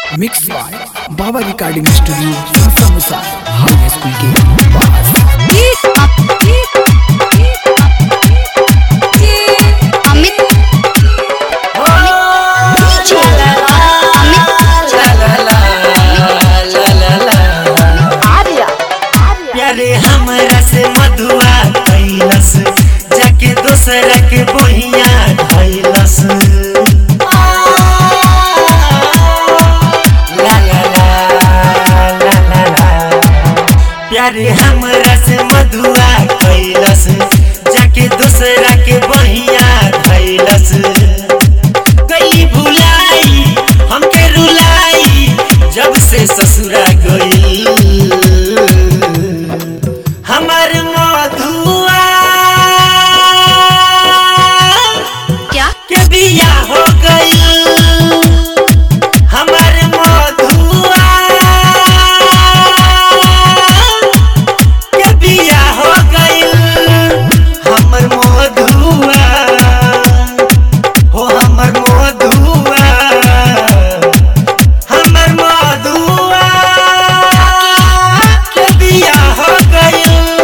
Mix by Baba recording studio Sasa high school के पास। प्यारे हमरा से मधुआ कैलस जाके दोसरा के बहिया धैलस। ला ला ला ला ला ला। प्यारे हमरा से मधुआ कैलस जाके दोसरा के बहिया धैलस। गई भुलाई हमके रुलाई जब से ससुरा गई। हमार मधुआ क्या के बिया हो गई। हमार मधुआ के बिया हो गई। हमर मधुआ हो हमर मधुआ हमर मधुआ के बिया हो गई।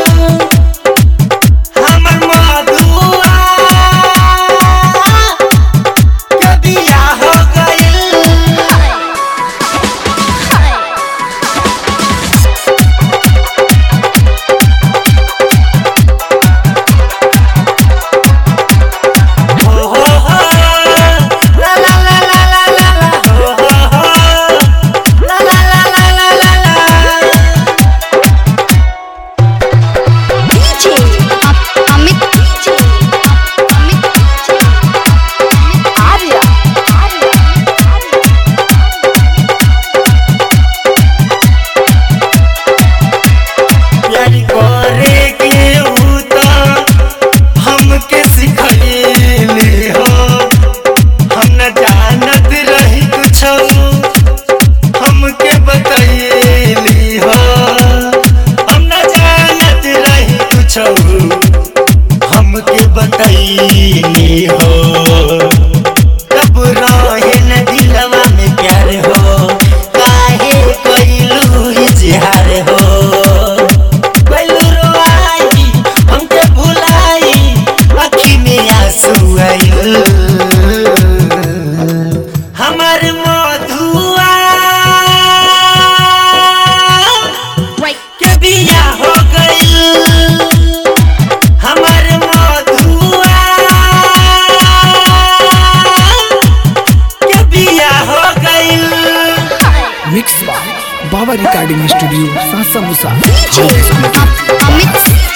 हमके बताइए हो कब रहे न दिलवा में प्यार हो। काहे कैलू इजहार हो। कैलू रोआई हमके भुलाई आँखी में आंसू आइल। हमार मधुआ के बिया हो गई। Mix by Baba recording studio Sasa high school के अमित